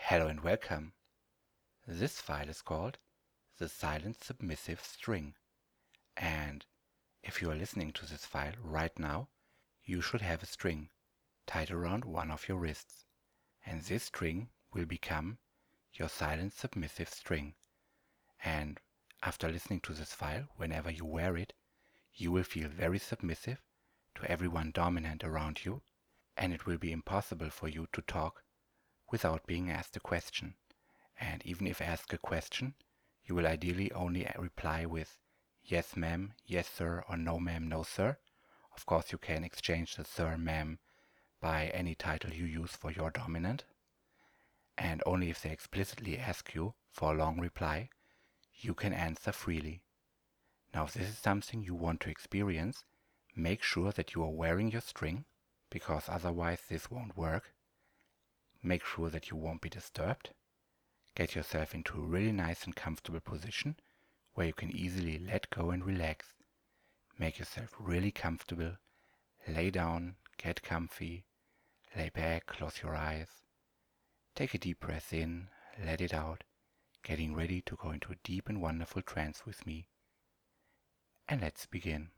Hello and welcome. This file is called The Silent Submissive String, and if you are listening to this file right now, you should have a string tied around one of your wrists, and this string will become your silent submissive string. And after listening to this file, whenever you wear it, you will feel very submissive to everyone dominant around you, and it will be impossible for you to talk without being asked a question. And even if asked a question, you will ideally only reply with yes ma'am, yes sir, or no ma'am, no sir. Of course you can exchange the sir, ma'am by any title you use for your dominant. And only if they explicitly ask you for a long reply, you can answer freely. Now if this is something you want to experience, make sure that you are wearing your string, because otherwise this won't work. Make sure that you won't be disturbed. Get yourself into a really nice and comfortable position where you can easily let go and relax. Make yourself really comfortable. Lay down, get comfy, lay back, close your eyes. Take a deep breath in, let it out, getting ready to go into a deep and wonderful trance with me. And let's begin.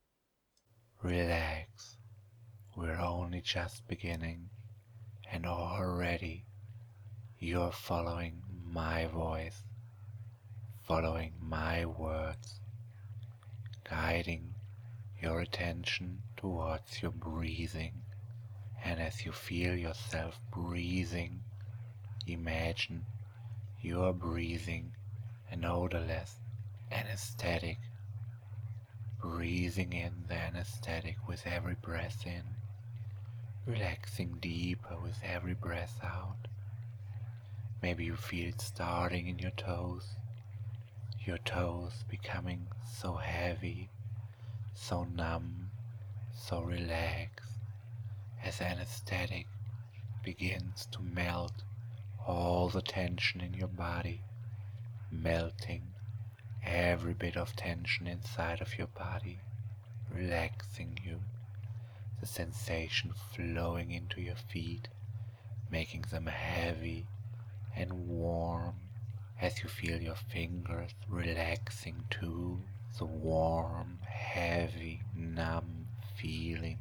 Relax. We're only just beginning, and already you're following my voice, following my words, guiding your attention towards your breathing. And as you feel yourself breathing, imagine you are breathing an odorless anesthetic, breathing in the anesthetic with every breath in, relaxing deeper with every breath out. Maybe you feel it starting in your toes becoming so heavy, so numb, so relaxed, as anesthetic begins to melt all the tension in your body, melting every bit of tension inside of your body, relaxing you, the sensation flowing into your feet, making them heavy and warm, as you feel your fingers relaxing too, the warm, heavy, numb feeling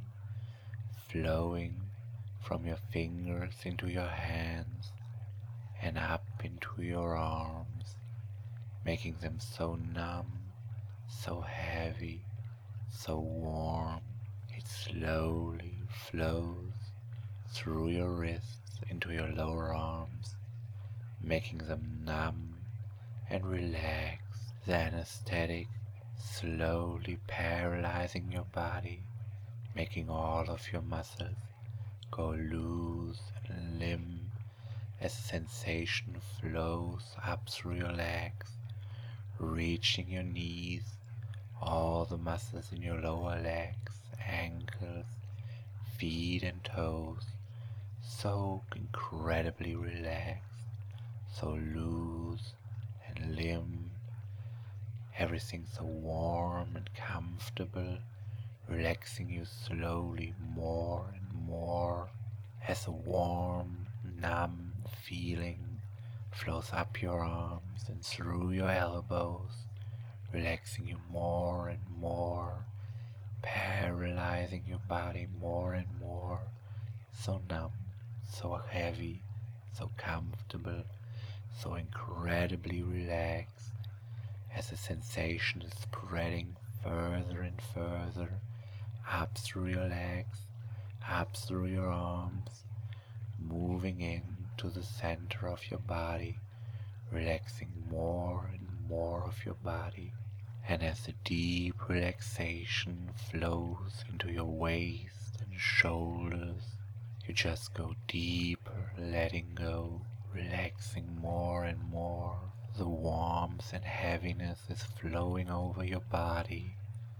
flowing from your fingers into your hands and up into your arms, making them so numb, so heavy, so warm. It slowly flows through your wrists into your lower arms, making them numb and relaxed. The anesthetic slowly paralyzing your body, making all of your muscles go loose and limp as the sensation flows up through your legs, reaching your knees, all the muscles in your lower legs, ankles, feet and toes, so incredibly relaxed, so loose and limp, everything so warm and comfortable, relaxing you slowly more and more as a warm, numb feeling flows up your arms and through your elbows, relaxing you more and more, paralyzing your body more and more, so numb, so heavy, so comfortable, so incredibly relaxed, as the sensation is spreading further and further, up through your legs, up through your arms, moving into the center of your body, relaxing more and more of your body. And as the deep relaxation flows into your waist and shoulders, you just go deeper, letting go, relaxing more and more. The warmth and heaviness is flowing over your body,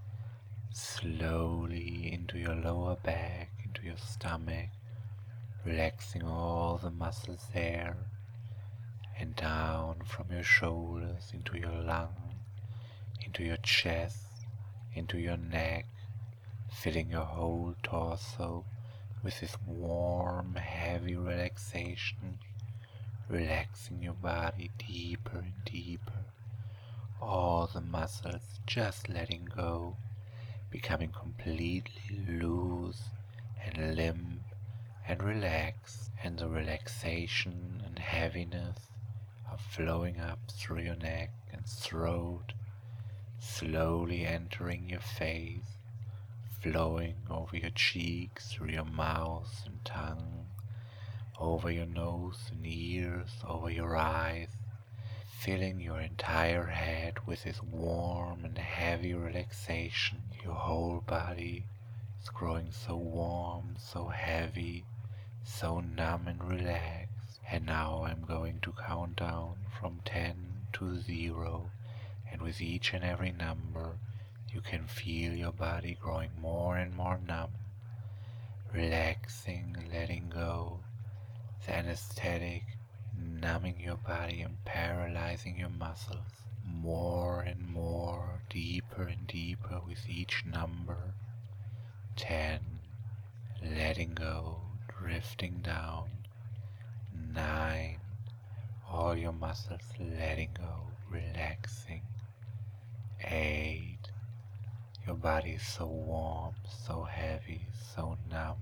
slowly into your lower back, into your stomach, relaxing all the muscles there, and down from your shoulders into your lungs, into your chest, into your neck, filling your whole torso with this warm, heavy relaxation, relaxing your body deeper and deeper. All the muscles just letting go, becoming completely loose and limp and relaxed, and the relaxation and heaviness are flowing up through your neck and throat, slowly entering your face, flowing over your cheeks, through your mouth and tongue, over your nose and ears, over your eyes, filling your entire head with this warm and heavy relaxation. Your whole body is growing so warm, so heavy, so numb and relaxed. And now I'm going to count down from 10 to 0, and with each and every number you can feel your body growing more and more numb, relaxing, letting go, the anesthetic numbing your body and paralyzing your muscles more and more, deeper and deeper with each number. 10, letting go, drifting down. 9, all your muscles letting go, relaxing. 8, your body is so warm, so heavy, so numb.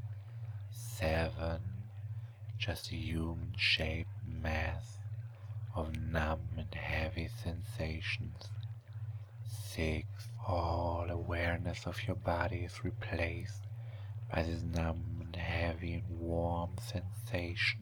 7, just a human-shaped mass of numb and heavy sensations. 6, all awareness of your body is replaced by this numb and heavy and warm sensation.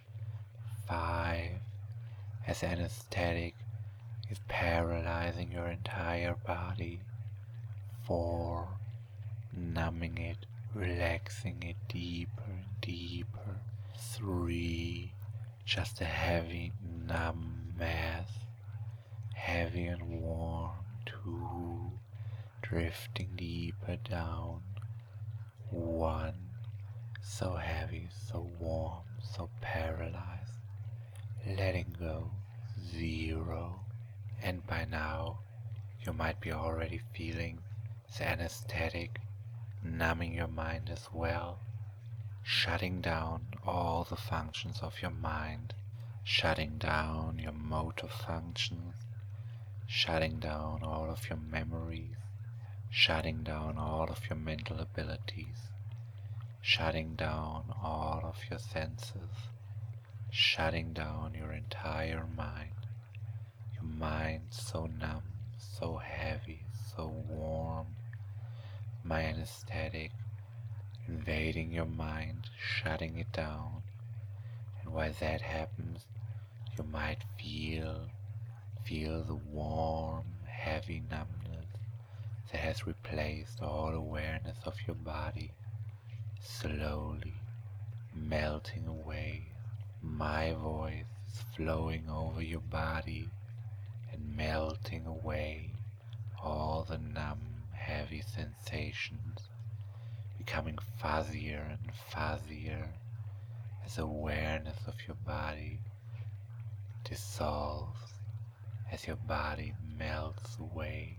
5, as anesthetic is paralyzing your entire body. 4, numbing it, relaxing it deeper and deeper. 3, just a heavy, numb mass, heavy and warm. 2, drifting deeper down. 1, so heavy, so warm, so paralyzed, letting go. 0, and by now you might be already feeling the anesthetic numbing your mind as well, shutting down all the functions of your mind, shutting down your motor functions, shutting down all of your memories, shutting down all of your mental abilities, shutting down all of your senses, shutting down your entire mind. Your mind so numb, so heavy, so warm. My anesthetic invading your mind, shutting it down. And while that happens, you might feel the warm, heavy numbness that has replaced all awareness of your body, slowly melting away. My voice is flowing over your body and melting away all the numb, heavy sensations, becoming fuzzier and fuzzier as awareness of your body dissolves, as your body melts away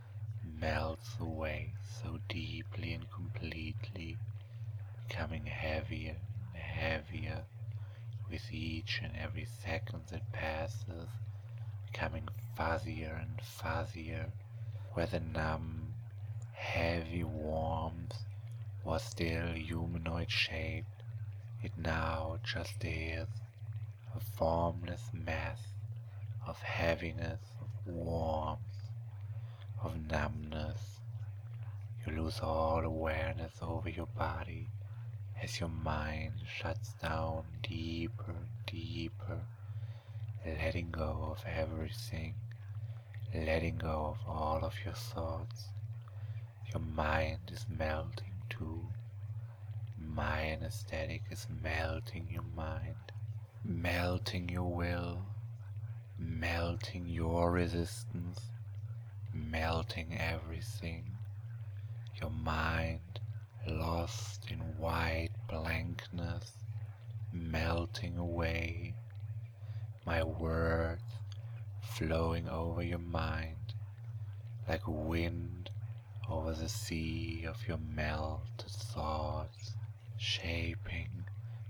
so deeply and completely, becoming heavier and heavier with each and every second that passes, becoming fuzzier and fuzzier, where the numb, heavy warmth was still humanoid shaped. It now just is a formless mass of heaviness, of warmth, of numbness. You lose all awareness over your body as your mind shuts down deeper and deeper, letting go of everything, letting go of all of your thoughts. Your mind is melting too. My anesthetic is melting your mind, melting your will, melting your resistance, melting everything. Your mind lost in white blankness, melting away. My words flowing over your mind like wind over the sea of your melted thoughts, shaping,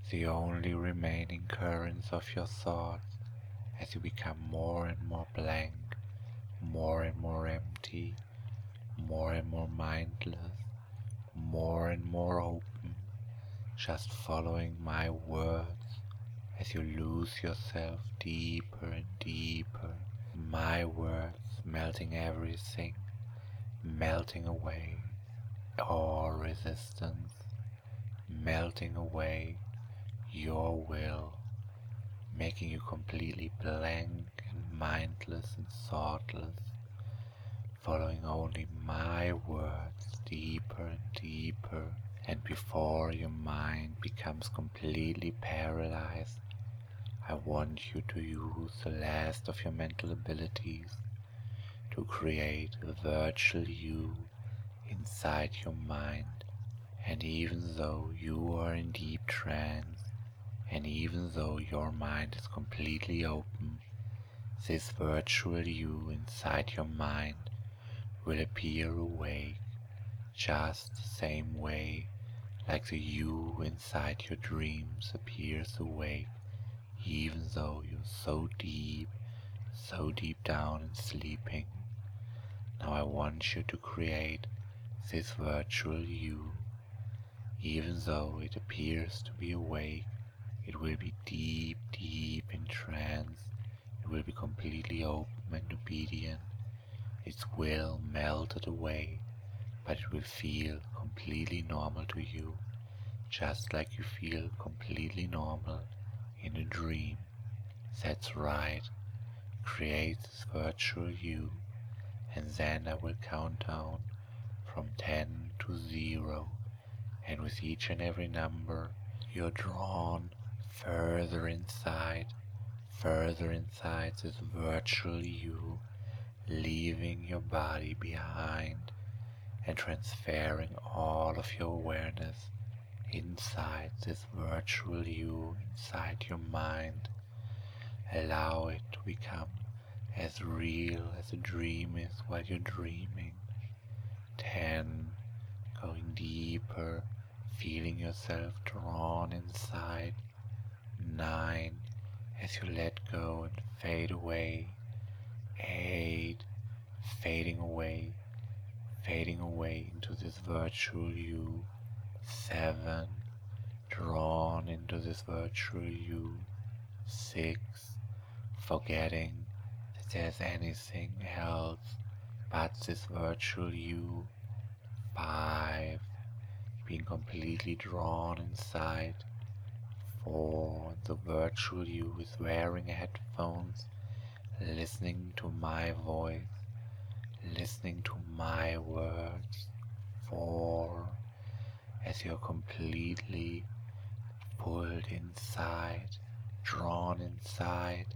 the only remaining currents of your thoughts as you become more and more blank, more and more empty, more and more mindless, more and more open, just following my words as you lose yourself deeper and deeper. My words melting everything, melting away all resistance, melting away your will, making you completely blank and mindless and thoughtless, following only my words deeper and deeper. And before your mind becomes completely paralyzed, I want you to use the last of your mental abilities to create a virtual you inside your mind. And even though you are in deep trance, and even though your mind is completely open, this virtual you inside your mind will appear awake, just the same way like the you inside your dreams appears awake, even though you're so deep down and sleeping. Now I want you to create this virtual you. Even though it appears to be awake, it will be deep, deep in trance. It will be completely open and obedient. Its will melted away, but it will feel completely normal to you, just like you feel completely normal in a dream. That's right. Create this virtual you, and then I will count down from 10 to 0, and with each and every number you're drawn further inside this virtual you, leaving your body behind and transferring all of your awareness inside this virtual you, inside your mind. Allow it to become as real as a dream is while you're dreaming. 10, going deeper, feeling yourself drawn inside. 9, as you let go and fade away. 8, fading away into this virtual you. 7, drawn into this virtual you. 6, forgetting that there's anything else but this virtual you. 5, being completely drawn inside. 4, the virtual you is wearing headphones, listening to my voice, listening to my words. 4, as you're completely pulled inside, drawn inside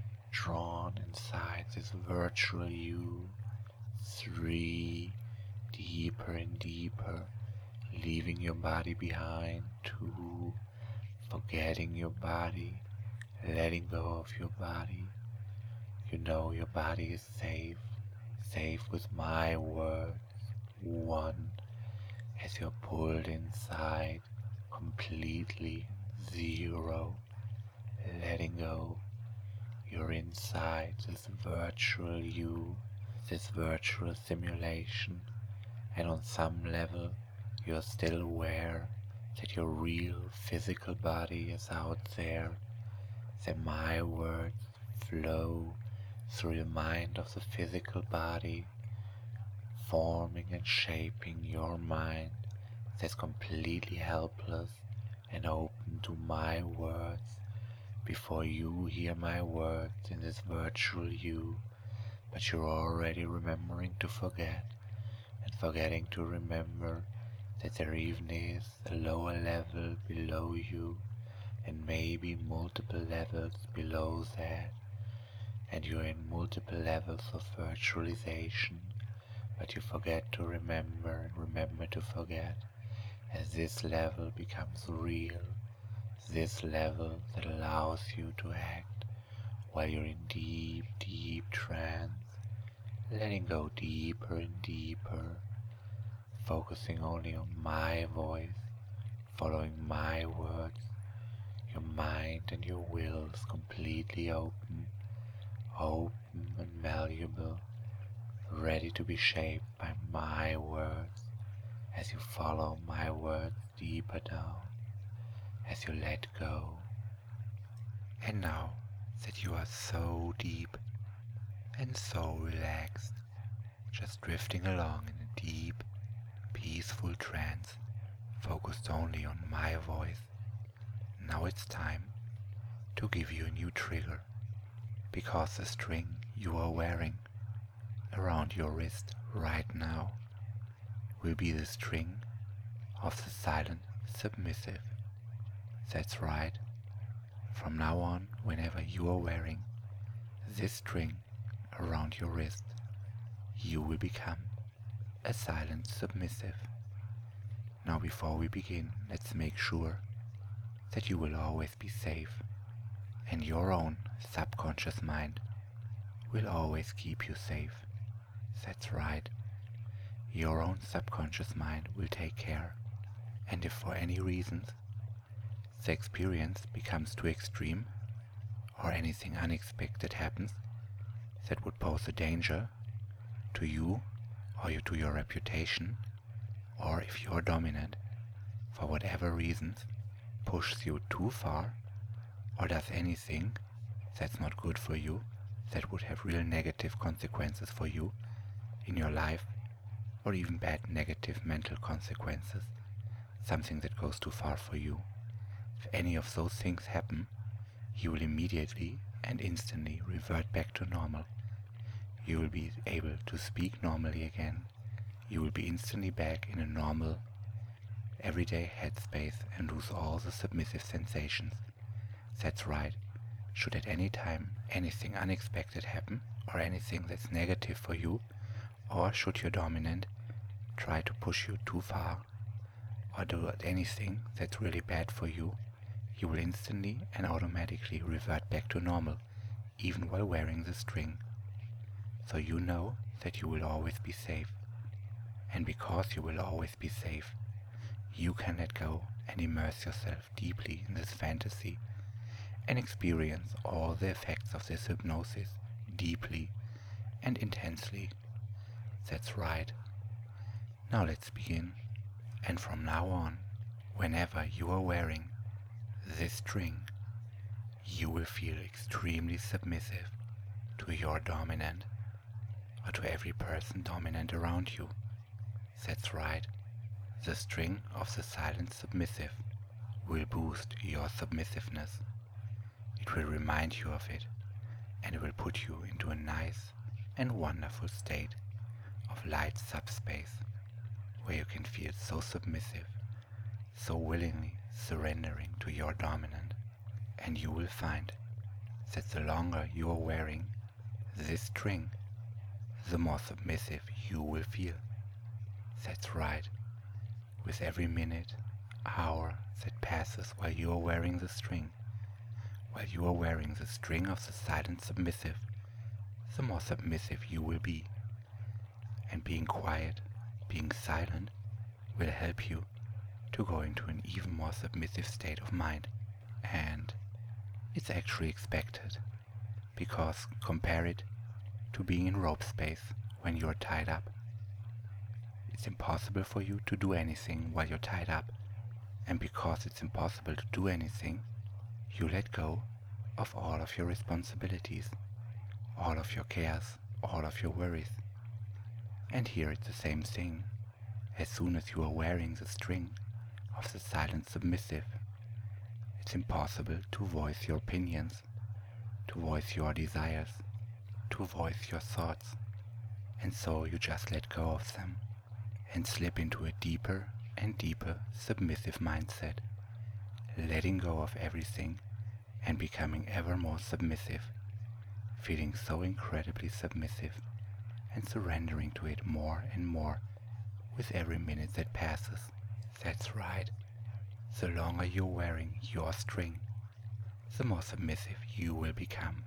this virtual you. 3, deeper and deeper, leaving your body behind. 2, forgetting your body, letting go of your body. You know your body is safe with my words. 1, as you're pulled inside, completely. 0, letting go. You're inside this virtual you, this virtual simulation, and on some level you're still aware that your real physical body is out there, that my words flow through the mind of the physical body, forming and shaping your mind that's completely helpless and open to my words. Before you hear my words in this virtual you, but you're already remembering to forget, and forgetting to remember that there even is a lower level below you, and maybe multiple levels below that, and you're in multiple levels of virtualization, but you forget to remember and remember to forget, as this level becomes real, this level that allows you to act while you're in deep, deep trance, letting go deeper and deeper, focusing only on my voice, following my words, Your mind and your will is completely open, open and valuable, ready to be shaped by my words as you follow my words deeper down, as you let go. And now that you are so deep and so relaxed, just drifting along in a deep, peaceful trance, focused only on my voice, now it's time to give you a new trigger, because the string you are wearing around your wrist right now will be the string of the silent submissive. That's right. From now on, whenever you are wearing this string around your wrist, you will become a silent submissive. Now before we begin, let's make sure that you will always be safe, and your own subconscious mind will always keep you safe. That's right. Your own subconscious mind will take care, and if for any reasons the experience becomes too extreme, or anything unexpected happens that would pose a danger to you or to your reputation, or if your dominant, for whatever reasons, pushes you too far, or does anything that's not good for you, that would have real negative consequences for you in your life, or even bad negative mental consequences, something that goes too far for you. If any of those things happen, you will immediately and instantly revert back to normal. You will be able to speak normally again. You will be instantly back in a normal, everyday headspace and lose all the submissive sensations. That's right. Should at any time anything unexpected happen, or anything that's negative for you, or should your dominant try to push you too far, or do anything that's really bad for you, you will instantly and automatically revert back to normal, even while wearing the string. So you know that you will always be safe. And because you will always be safe, you can let go and immerse yourself deeply in this fantasy and experience all the effects of this hypnosis deeply and intensely. That's right. Now let's begin. And from now on, whenever you are wearing this string, you will feel extremely submissive to your dominant, or to every person dominant around you. That's right. The string of the silent submissive will boost your submissiveness. It will remind you of it, and it will put you into a nice and wonderful state of light subspace, where you can feel so submissive, so willingly surrendering to your dominant. And you will find that the longer you are wearing this string, the more submissive you will feel. That's right. With every minute, hour that passes while you are wearing the string, while you are wearing the string of the silent submissive, the more submissive you will be. And being quiet, being silent, will help you to go into an even more submissive state of mind. And it's actually expected, because compare it to being in rope space when you're tied up. It's impossible for you to do anything while you're tied up, and because it's impossible to do anything, you let go of all of your responsibilities, all of your cares, all of your worries. And here it's the same thing. As soon as you are wearing the string of the silent submissive, it's impossible to voice your opinions, to voice your desires, to voice your thoughts, and so you just let go of them and slip into a deeper and deeper submissive mindset, letting go of everything and becoming ever more submissive, feeling so incredibly submissive and surrendering to it more and more with every minute that passes. That's right. The longer you're wearing your string, the more submissive you will become.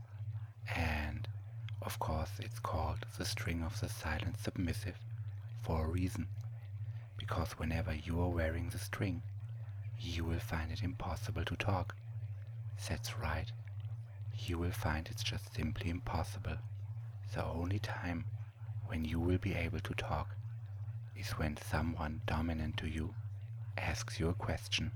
And of course it's called the string of the silent submissive for a reason, because whenever you are wearing the string, you will find it impossible to talk. That's right. You will find it's just simply impossible. The only time when you will be able to talk is when someone dominant to you asks you a question.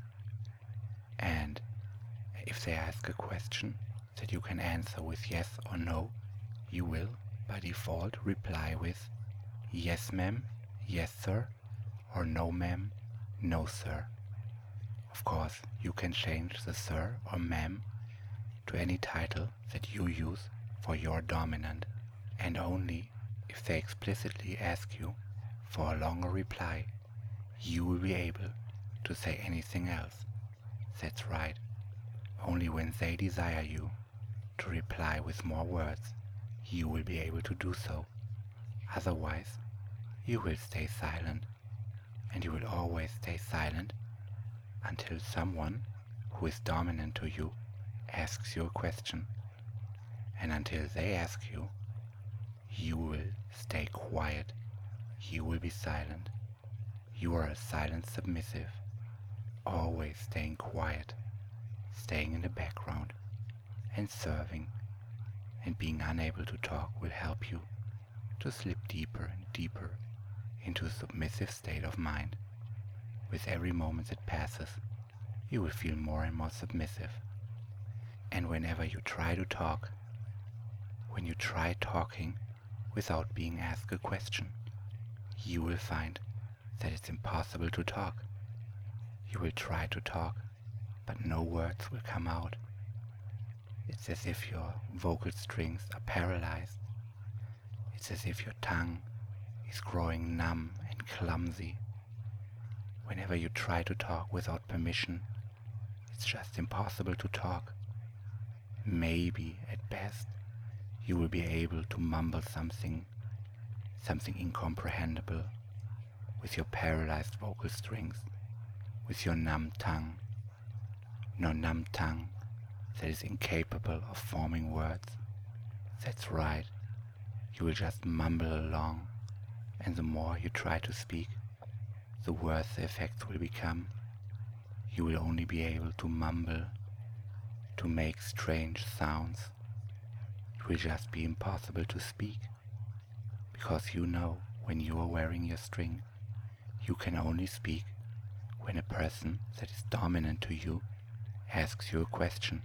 And if they ask a question that you can answer with yes or no, you will, by default, reply with yes ma'am, yes sir, or no ma'am, no sir. Of course, you can change the sir or ma'am to any title that you use for your dominant, and only if they explicitly ask you for a longer reply, you will be able to say anything else. That's right. Only when they desire you to reply with more words, you will be able to do so. Otherwise, you will stay silent, and you will always stay silent until someone who is dominant to you asks you a question. And until they ask you, you will stay quiet. You will be silent. You are a silent submissive, always staying quiet, staying in the background, and serving, and being unable to talk will help you to slip deeper and deeper into a submissive state of mind. With every moment that passes, you will feel more and more submissive. And whenever you try to talk, when you try talking without being asked a question, you will find that it's impossible to talk. You will try to talk, but no words will come out. It's as if your vocal strings are paralyzed. It's as if your tongue is growing numb and clumsy. Whenever you try to talk without permission, it's just impossible to talk. Maybe, at best, you will be able to mumble something incomprehensible with your paralyzed vocal strings, with your numb tongue. No numb tongue that is incapable of forming words. That's right. You will just mumble along, and the more you try to speak, the worse the effects will become. You will only be able to mumble, to make strange sounds. It will just be impossible to speak, because you know when you are wearing your string, you can only speak when a person that is dominant to you asks you a question,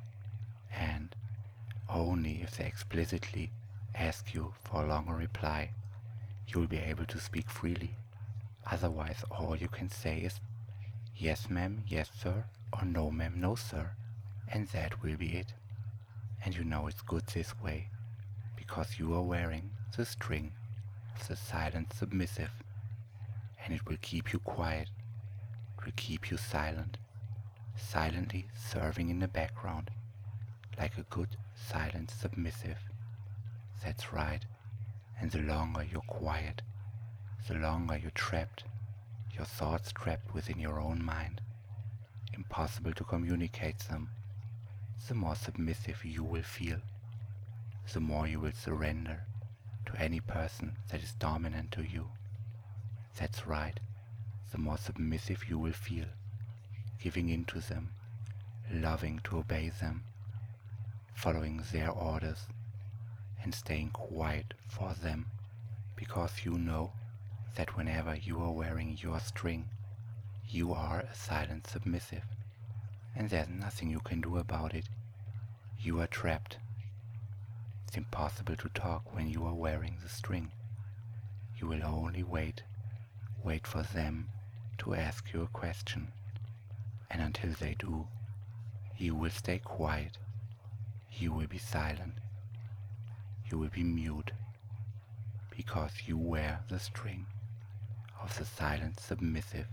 and only if they explicitly ask you for a longer reply, you will be able to speak freely. Otherwise, all you can say is yes ma'am, yes sir, or no ma'am, no sir, and that will be it. And you know it's good this way, because you are wearing the string of the silent submissive, and it will keep you quiet, it will keep you silent, silently serving in the background, like a good silent submissive. That's right, and the longer you're quiet, the longer you're trapped, your thoughts trapped within your own mind, impossible to communicate them, the more submissive you will feel, the more you will surrender to any person that is dominant to you. That's right, the more submissive you will feel, giving in to them, loving to obey them, following their orders, and staying quiet for them, because you know that whenever you are wearing your string, you are a silent submissive, and there's nothing you can do about it. You are trapped. It's impossible to talk when you are wearing the string. You will only wait for them to ask you a question, and until they do, you will stay quiet. You will be silent. You will be mute, because you wear the string of the silent submissive.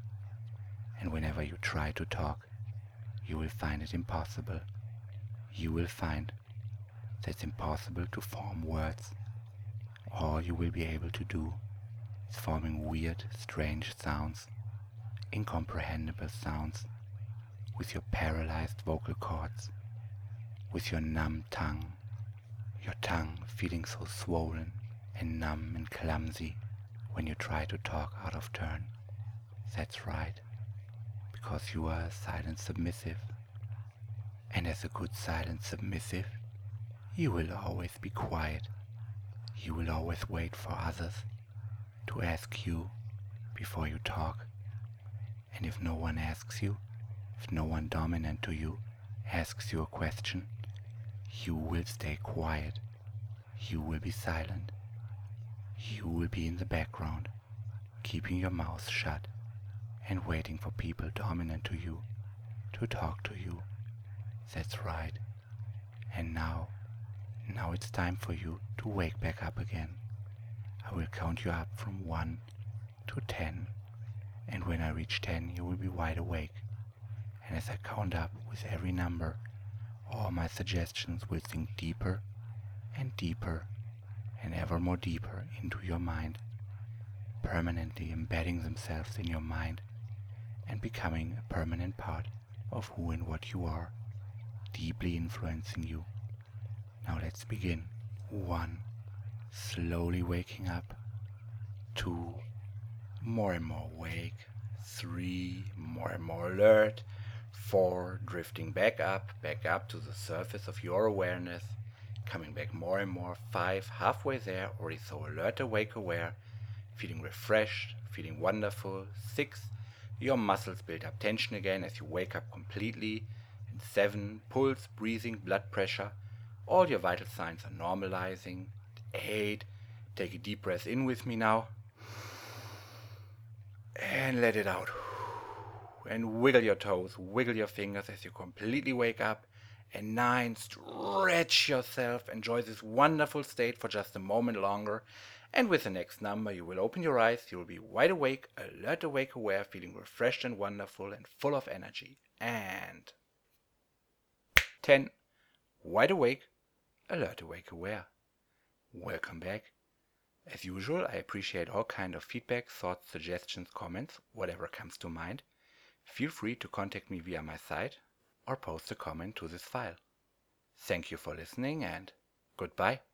And whenever you try to talk, you will find it impossible. You will find that it's impossible to form words. All you will be able to do is forming weird, strange sounds, incomprehensible sounds, with your paralyzed vocal cords, with your numb tongue, your tongue feeling so swollen and numb and clumsy when you try to talk out of turn. That's right, because you are a silent submissive. And as a good silent submissive, you will always be quiet. You will always wait for others to ask you before you talk. And if no one asks you, if no one dominant to you asks you a question, you will stay quiet. You will be silent. You will be in the background, keeping your mouth shut and waiting for people dominant to you to talk to you. That's right. And now it's time for you to wake back up again. I will count you up from 1 to 10. And when I reach 10, you will be wide awake. And as I count up with every number, all my suggestions will sink deeper and deeper and ever more deeper into your mind, permanently embedding themselves in your mind and becoming a permanent part of who and what you are, deeply influencing you. Now let's begin. 1, slowly waking up. 2, more and more awake. 3, more and more alert. 4, drifting back up to the surface of your awareness, coming back more and more. 5, halfway there, already so alert, awake, aware, feeling refreshed, feeling wonderful. 6, your muscles build up tension again as you wake up completely. And 7, pulse, breathing, blood pressure, all your vital signs are normalizing. 8, take a deep breath in with me now. And let it out. And wiggle your toes, wiggle your fingers as you completely wake up. And 9, stretch yourself, enjoy this wonderful state for just a moment longer. And with the next number, you will open your eyes, you will be wide awake, alert, awake, aware, feeling refreshed and wonderful and full of energy. And 10, wide awake, alert, awake, aware. Welcome back. As usual, I appreciate all kind of feedback, thoughts, suggestions, comments, whatever comes to mind. Feel free to contact me via my site or post a comment to this file. Thank you for listening and goodbye.